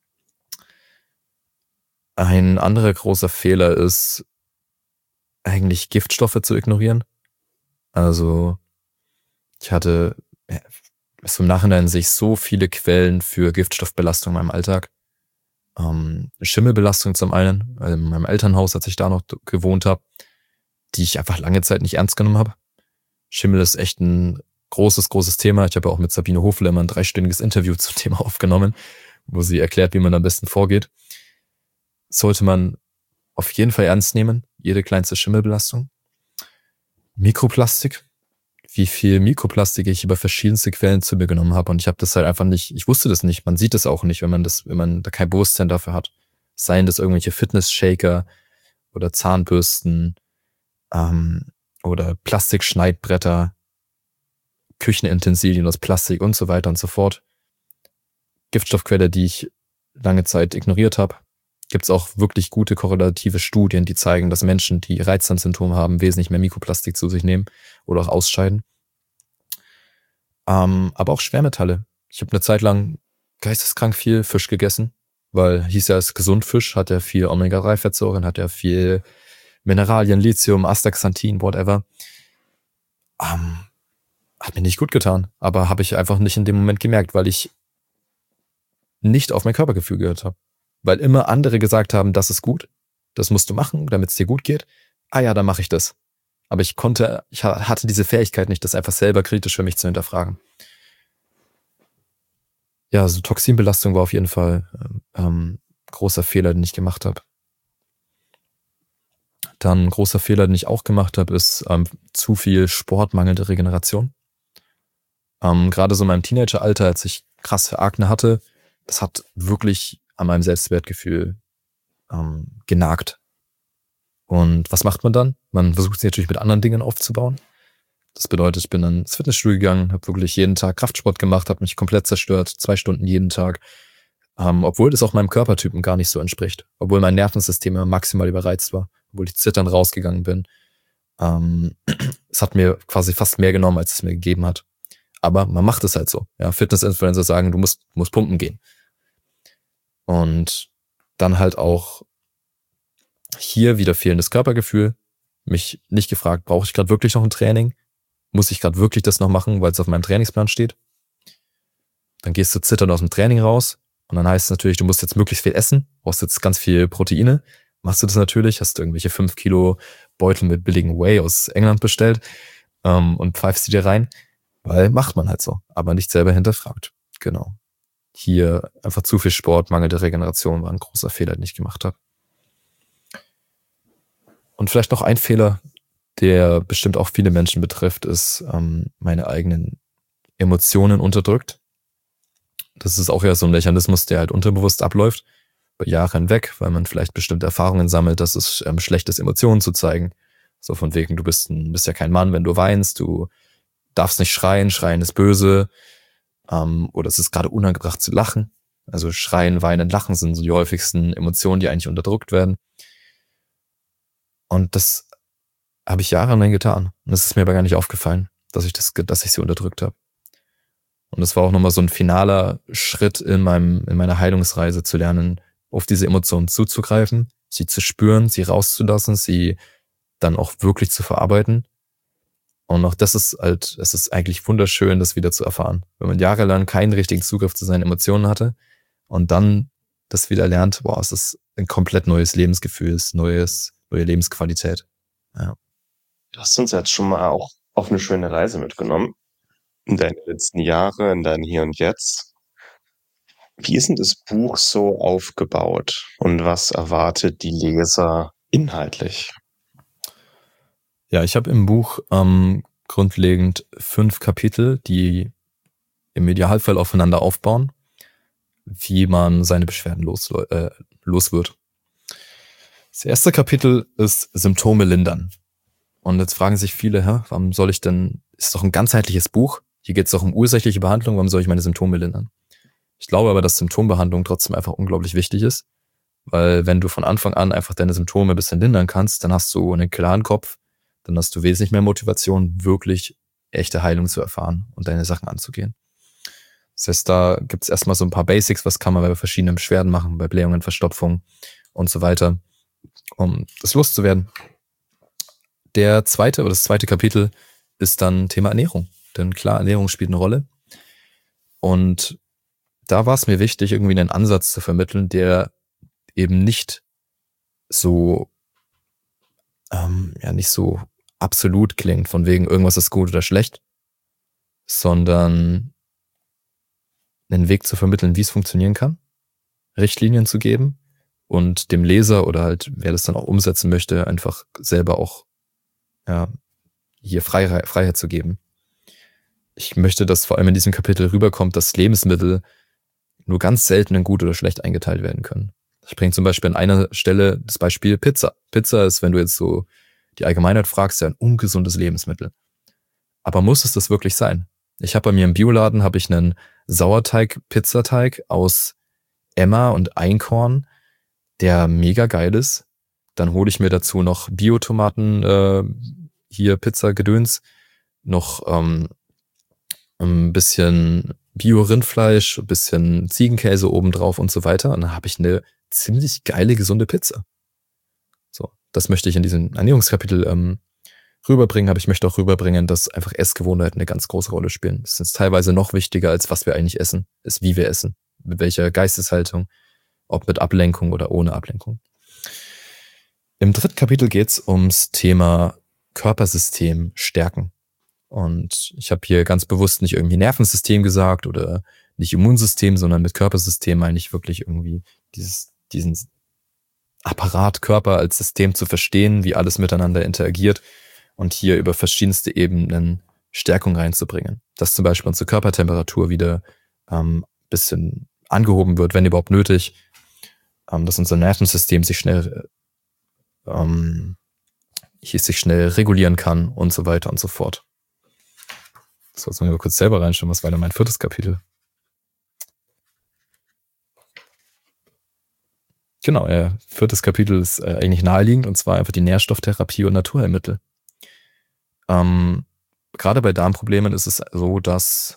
Ein anderer großer Fehler ist, eigentlich Giftstoffe zu ignorieren. Also ich hatte im Nachhinein sehe ich so viele Quellen für Giftstoffbelastung in meinem Alltag. Schimmelbelastung zum einen, also in meinem Elternhaus, als ich da noch gewohnt habe, die ich einfach lange Zeit nicht ernst genommen habe. Schimmel ist echt ein großes Thema. Ich habe ja auch mit Sabine Hofle immer ein 3-stündiges Interview zum Thema aufgenommen, wo sie erklärt, wie man am besten vorgeht. Sollte man auf jeden Fall ernst nehmen, jede kleinste Schimmelbelastung. Mikroplastik, wie viel Mikroplastik ich über verschiedenste Quellen zu mir genommen habe. Und ich habe das halt einfach nicht, ich wusste das nicht, man sieht das auch nicht, wenn man da kein Bewusstsein dafür hat. Seien das irgendwelche Fitness-Shaker oder Zahnbürsten oder Plastikschneidbretter, Küchenutensilien aus Plastik und so weiter und so fort. Giftstoffquelle, die ich lange Zeit ignoriert habe. Gibt es auch wirklich gute korrelative Studien, die zeigen, dass Menschen, die Reizdarmsymptome haben, wesentlich mehr Mikroplastik zu sich nehmen oder auch ausscheiden. Aber auch Schwermetalle. Ich habe eine Zeit lang geisteskrank viel Fisch gegessen, weil hieß ja, es ist gesund Fisch, hat ja viel Omega-3-Fettsäuren, hat ja viel Mineralien, Lithium, Astaxanthin, whatever. Hat mir nicht gut getan, aber habe ich einfach nicht in dem Moment gemerkt, weil ich nicht auf mein Körpergefühl gehört habe. Weil immer andere gesagt haben, das ist gut, das musst du machen, damit es dir gut geht. Ah ja, dann mache ich das. Aber ich hatte diese Fähigkeit nicht, das einfach selber kritisch für mich zu hinterfragen. Ja, so Toxinbelastung war auf jeden Fall großer Fehler, den ich gemacht habe. Dann ein großer Fehler, den ich auch gemacht habe, ist zu viel Sport, mangelnde Regeneration. Gerade so in meinem Teenageralter, als ich krasse Akne hatte, das hat wirklich an meinem Selbstwertgefühl genagt. Und was macht man dann? Man versucht sich natürlich mit anderen Dingen aufzubauen. Das bedeutet, ich bin dann ins Fitnessstudio gegangen, habe wirklich jeden Tag Kraftsport gemacht, habe mich komplett zerstört, 2 Stunden jeden Tag. Obwohl das auch meinem Körpertypen gar nicht so entspricht. Obwohl mein Nervensystem immer maximal überreizt war. Obwohl ich zitternd rausgegangen bin. Es hat mir quasi fast mehr genommen, als es mir gegeben hat. Aber man macht es halt so. Ja, Fitness-Influencer sagen, du musst pumpen gehen. Und dann halt auch hier wieder fehlendes Körpergefühl. Mich nicht gefragt, brauche ich gerade wirklich noch ein Training? Muss ich gerade wirklich das noch machen, weil es auf meinem Trainingsplan steht? Dann gehst du zitternd aus dem Training raus und dann heißt es natürlich, du musst jetzt möglichst viel essen, brauchst jetzt ganz viel Proteine. Machst du das natürlich, hast du irgendwelche 5 Kilo Beutel mit billigen Whey aus England bestellt und pfeifst die dir rein, weil macht man halt so, aber nicht selber hinterfragt. Genau. Hier einfach zu viel Sport, mangelnde Regeneration war ein großer Fehler, den ich gemacht habe. Und vielleicht noch ein Fehler, der bestimmt auch viele Menschen betrifft, ist meine eigenen Emotionen unterdrückt. Das ist auch ja so ein Mechanismus, der halt unterbewusst abläuft, über Jahre hinweg, weil man vielleicht bestimmte Erfahrungen sammelt, dass es schlecht ist, Emotionen zu zeigen. So von wegen, du bist ja kein Mann, wenn du weinst, du darfst nicht schreien ist böse, oder es ist gerade unangebracht zu lachen. Also schreien, weinen, lachen sind so die häufigsten Emotionen, die eigentlich unterdrückt werden. Und das habe ich jahrelang getan. Und es ist mir aber gar nicht aufgefallen, dass ich sie unterdrückt habe. Und das war auch nochmal so ein finaler Schritt in meiner Heilungsreise, zu lernen, auf diese Emotionen zuzugreifen, sie zu spüren, sie rauszulassen, sie dann auch wirklich zu verarbeiten. Und auch das ist halt, es ist eigentlich wunderschön, das wieder zu erfahren. Wenn man jahrelang keinen richtigen Zugriff zu seinen Emotionen hatte und dann das wieder lernt, es ist ein komplett neues Lebensgefühl ist, neue Lebensqualität. Ja. Du hast uns jetzt schon mal auch auf eine schöne Reise mitgenommen in deine letzten Jahre, in dein Hier und Jetzt. Wie ist denn das Buch so aufgebaut und was erwartet die Leser inhaltlich? Ja, ich habe im Buch grundlegend 5 Kapitel, die im Idealfall aufeinander aufbauen, wie man seine Beschwerden los wird. Das erste Kapitel ist Symptome lindern. Und jetzt fragen sich viele, warum soll ich denn, ist doch ein ganzheitliches Buch, hier geht es doch um ursächliche Behandlung, warum soll ich meine Symptome lindern? Ich glaube aber, dass Symptombehandlung trotzdem einfach unglaublich wichtig ist, weil wenn du von Anfang an einfach deine Symptome ein bisschen lindern kannst, dann hast du einen klaren Kopf, dann hast du wesentlich mehr Motivation, wirklich echte Heilung zu erfahren und deine Sachen anzugehen. Das heißt, da gibt es erstmal so ein paar Basics, was kann man bei verschiedenen Beschwerden machen, bei Blähungen, Verstopfung und so weiter, um das loszuwerden. Das zweite Kapitel ist dann Thema Ernährung. Denn klar, Ernährung spielt eine Rolle. Und da war es mir wichtig, irgendwie einen Ansatz zu vermitteln, der eben nicht so nicht so absolut klingt, von wegen irgendwas ist gut oder schlecht, sondern einen Weg zu vermitteln, wie es funktionieren kann, Richtlinien zu geben und dem Leser oder halt, wer das dann auch umsetzen möchte, einfach selber auch hier Freiheit zu geben. Ich möchte, dass vor allem in diesem Kapitel rüberkommt, dass Lebensmittel nur ganz selten in gut oder schlecht eingeteilt werden können. Ich bringe zum Beispiel an einer Stelle das Beispiel Pizza. Pizza ist, wenn du jetzt so die Allgemeinheit fragst, ja ein ungesundes Lebensmittel. Aber muss es das wirklich sein? Ich habe bei mir im Bioladen einen Sauerteig-Pizzateig aus Emmer und Einkorn, der mega geil ist. Dann hole ich mir dazu noch Biotomaten, hier Pizza-Gedöns, noch ein bisschen Bio-Rindfleisch, ein bisschen Ziegenkäse obendrauf und so weiter. Und dann habe ich eine ziemlich geile, gesunde Pizza. So, das möchte ich in diesem Ernährungskapitel rüberbringen, aber ich möchte auch rüberbringen, dass einfach Essgewohnheiten eine ganz große Rolle spielen. Das ist teilweise noch wichtiger, als was wir eigentlich essen, ist wie wir essen, mit welcher Geisteshaltung, ob mit Ablenkung oder ohne Ablenkung. Im dritten Kapitel geht es ums Thema Körpersystem stärken. Und ich habe hier ganz bewusst nicht irgendwie Nervensystem gesagt oder nicht Immunsystem, sondern mit Körpersystem meine ich wirklich irgendwie diesen Apparat Körper als System zu verstehen, wie alles miteinander interagiert und hier über verschiedenste Ebenen Stärkung reinzubringen. Dass zum Beispiel unsere Körpertemperatur wieder bisschen angehoben wird, wenn überhaupt nötig, dass unser Nervensystem sich schnell regulieren kann und so weiter und so fort. So, jetzt muss ich mal kurz selber reinschauen, was war denn mein 4. Kapitel? Genau, 4. Kapitel ist eigentlich naheliegend, und zwar einfach die Nährstofftherapie und Naturheilmittel. Gerade bei Darmproblemen ist es so, dass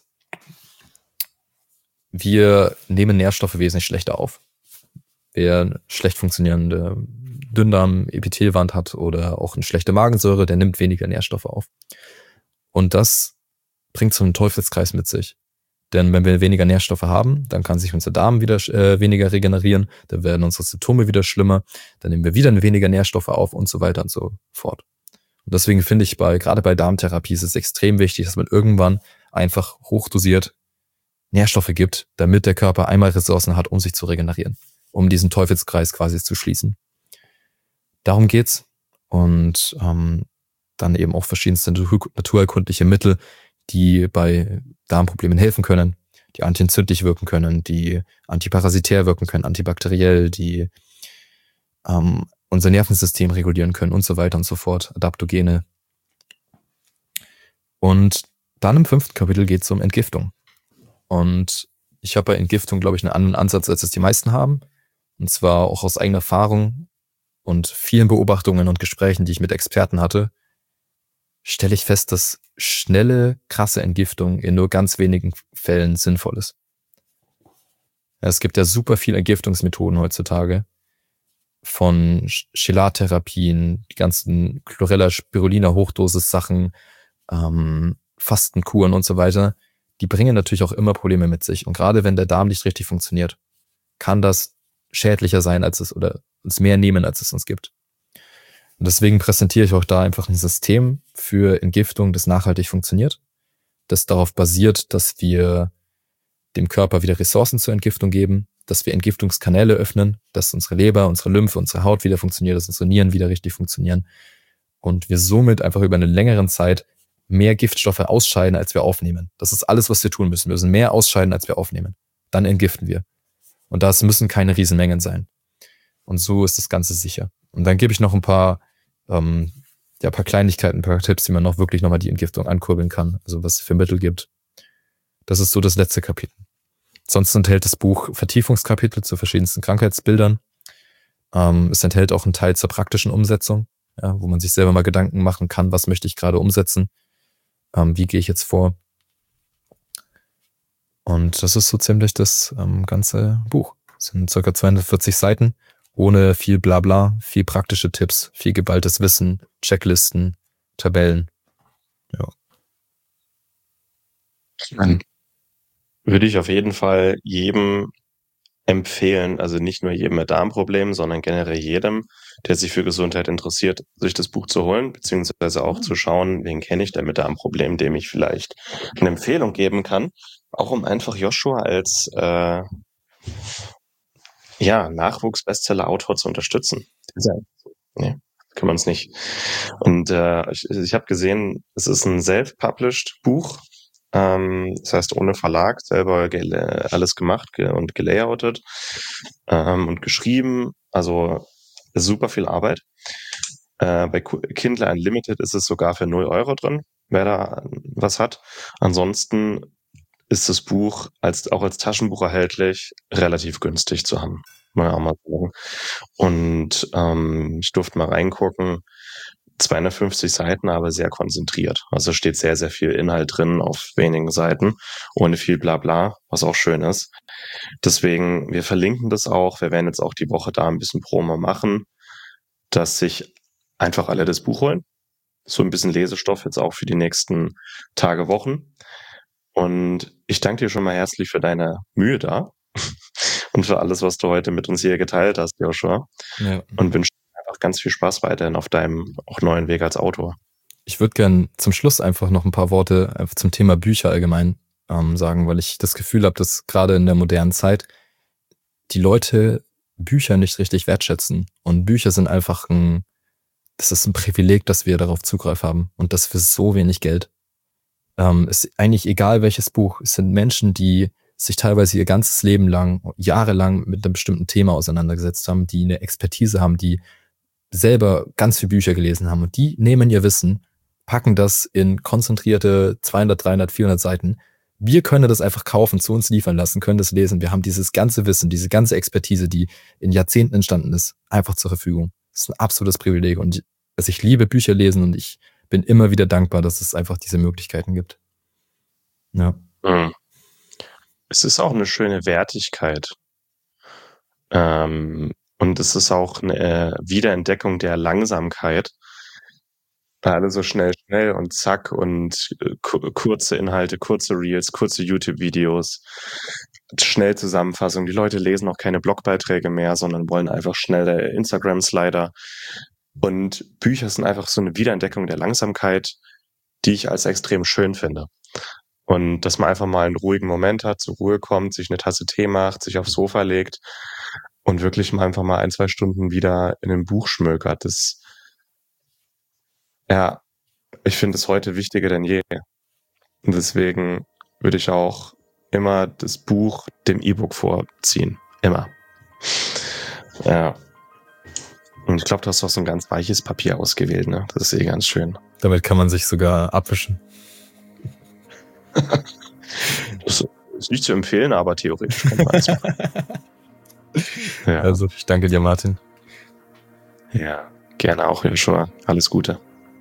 wir nehmen Nährstoffe wesentlich schlechter auf. Wer eine schlecht funktionierende Dünndarm-Epithelwand hat oder auch eine schlechte Magensäure, der nimmt weniger Nährstoffe auf. Und das bringt so einen Teufelskreis mit sich. Denn wenn wir weniger Nährstoffe haben, dann kann sich unser Darm wieder weniger regenerieren, dann werden unsere Symptome wieder schlimmer, dann nehmen wir wieder weniger Nährstoffe auf und so weiter und so fort. Und deswegen finde ich, gerade bei Darmtherapie ist es extrem wichtig, dass man irgendwann einfach hochdosiert Nährstoffe gibt, damit der Körper einmal Ressourcen hat, um sich zu regenerieren, um diesen Teufelskreis quasi zu schließen. Darum geht's. Und dann eben auch verschiedenste naturheilkundliche Mittel, die bei Darmproblemen helfen können, die antientzündlich wirken können, die antiparasitär wirken können, antibakteriell, die unser Nervensystem regulieren können und so weiter und so fort, Adaptogene. Und dann im 5. Kapitel geht es um Entgiftung. Und ich habe bei Entgiftung, glaube ich, einen anderen Ansatz, als es die meisten haben. Und zwar auch aus eigener Erfahrung und vielen Beobachtungen und Gesprächen, die ich mit Experten hatte, stelle ich fest, dass schnelle, krasse Entgiftung in nur ganz wenigen Fällen sinnvoll ist. Ja, es gibt ja super viele Entgiftungsmethoden heutzutage, von Chelattherapien, die ganzen Chlorella, Spirulina, Hochdosis-Sachen, Fastenkuren und so weiter. Die bringen natürlich auch immer Probleme mit sich. Und gerade wenn der Darm nicht richtig funktioniert, kann das schädlicher sein als es oder uns mehr nehmen, als es uns gibt. Und deswegen präsentiere ich auch da einfach ein System für Entgiftung, das nachhaltig funktioniert, das darauf basiert, dass wir dem Körper wieder Ressourcen zur Entgiftung geben, dass wir Entgiftungskanäle öffnen, dass unsere Leber, unsere Lymphe, unsere Haut wieder funktioniert, dass unsere Nieren wieder richtig funktionieren und wir somit einfach über eine längere Zeit mehr Giftstoffe ausscheiden, als wir aufnehmen. Das ist alles, was wir tun müssen. Wir müssen mehr ausscheiden, als wir aufnehmen. Dann entgiften wir. Und das müssen keine Riesenmengen sein. Und so ist das Ganze sicher. Und dann gebe ich noch ein paar Kleinigkeiten, ein paar Tipps, wie man noch wirklich nochmal die Entgiftung ankurbeln kann. Also was es für Mittel gibt. Das ist so das letzte Kapitel. Sonst enthält das Buch Vertiefungskapitel zu verschiedensten Krankheitsbildern. Es enthält auch einen Teil zur praktischen Umsetzung, ja, wo man sich selber mal Gedanken machen kann, was möchte ich gerade umsetzen, wie gehe ich jetzt vor. Und das ist so ziemlich das ganze Buch. Es sind ca. 240 Seiten, ohne viel Blabla, viel praktische Tipps, viel geballtes Wissen, Checklisten, Tabellen. Ja. Dann würde ich auf jeden Fall jedem empfehlen, also nicht nur jedem mit Darmproblemen, sondern generell jedem, der sich für Gesundheit interessiert, sich das Buch zu holen, beziehungsweise auch zu schauen, wen kenne ich denn mit Darmproblemen, dem ich vielleicht eine Empfehlung geben kann, auch um einfach Joshua als Nachwuchs-Bestseller-Autor zu unterstützen. Nee, können wir uns nicht. Und ich habe gesehen, es ist ein self-published Buch. Das heißt, ohne Verlag, selber alles gemacht und gelayoutet und geschrieben. Also super viel Arbeit. Bei Kindle Unlimited ist es sogar für 0 € drin, wer da was hat. Ansonsten ist das Buch auch als Taschenbuch erhältlich, relativ günstig zu haben. Mal auch mal sagen. Und ich durfte mal reingucken. 250 Seiten, aber sehr konzentriert. Also steht sehr, sehr viel Inhalt drin auf wenigen Seiten, ohne viel Blabla, was auch schön ist. Deswegen, wir verlinken das auch. Wir werden jetzt auch die Woche da ein bisschen Promo machen, dass sich einfach alle das Buch holen. So ein bisschen Lesestoff jetzt auch für die nächsten Tage, Wochen. Und ich danke dir schon mal herzlich für deine Mühe da und für alles, was du heute mit uns hier geteilt hast, Joshua. Ja. Und wünsche einfach ganz viel Spaß weiterhin auf deinem auch neuen Weg als Autor. Ich würde gern zum Schluss einfach noch ein paar Worte zum Thema Bücher allgemein sagen, weil ich das Gefühl habe, dass gerade in der modernen Zeit die Leute Bücher nicht richtig wertschätzen. Und Bücher sind einfach das ist ein Privileg, dass wir darauf Zugriff haben und das für so wenig Geld. Ist eigentlich egal welches Buch. Es sind Menschen, die sich teilweise ihr ganzes Leben lang, jahrelang mit einem bestimmten Thema auseinandergesetzt haben, die eine Expertise haben, die selber ganz viele Bücher gelesen haben und die nehmen ihr Wissen, packen das in konzentrierte 200, 300, 400 Seiten. Wir können das einfach kaufen, zu uns liefern lassen, können das lesen. Wir haben dieses ganze Wissen, diese ganze Expertise, die in Jahrzehnten entstanden ist, einfach zur Verfügung. Das ist ein absolutes Privileg und ich liebe Bücher lesen und ich bin immer wieder dankbar, dass es einfach diese Möglichkeiten gibt. Ja. Es ist auch eine schöne Wertigkeit. Und es ist auch eine Wiederentdeckung der Langsamkeit. Alle so schnell und zack und kurze Inhalte, kurze Reels, kurze YouTube-Videos, schnell Zusammenfassung. Die Leute lesen auch keine Blogbeiträge mehr, sondern wollen einfach schnelle Instagram-Slider. Und Bücher sind einfach so eine Wiederentdeckung der Langsamkeit, die ich als extrem schön finde. Und dass man einfach mal einen ruhigen Moment hat, zur Ruhe kommt, sich eine Tasse Tee macht, sich aufs Sofa legt und wirklich mal einfach mal 1-2 Stunden wieder in ein Buch schmökert. Ich finde es heute wichtiger denn je. Und deswegen würde ich auch immer das Buch dem E-Book vorziehen. Immer. Ja. Und ich glaube, du hast auch so ein ganz weiches Papier ausgewählt, ne? Das ist ganz schön. Damit kann man sich sogar abwischen. Das ist nicht zu empfehlen, aber theoretisch kann man es machen. Ja. Also, ich danke dir, Martin. Ja, gerne auch, Joshua. Alles Gute.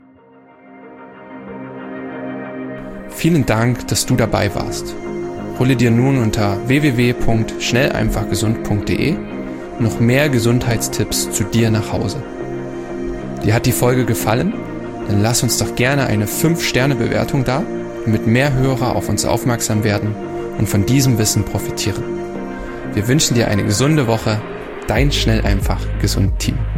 Vielen Dank, dass du dabei warst. Hole dir nun unter www.schnelleinfachgesund.de noch mehr Gesundheitstipps zu dir nach Hause. Dir hat die Folge gefallen? Dann lass uns doch gerne eine 5-Sterne-Bewertung da, damit mehr Hörer auf uns aufmerksam werden und von diesem Wissen profitieren. Wir wünschen dir eine gesunde Woche. Dein schnell einfach gesund Team.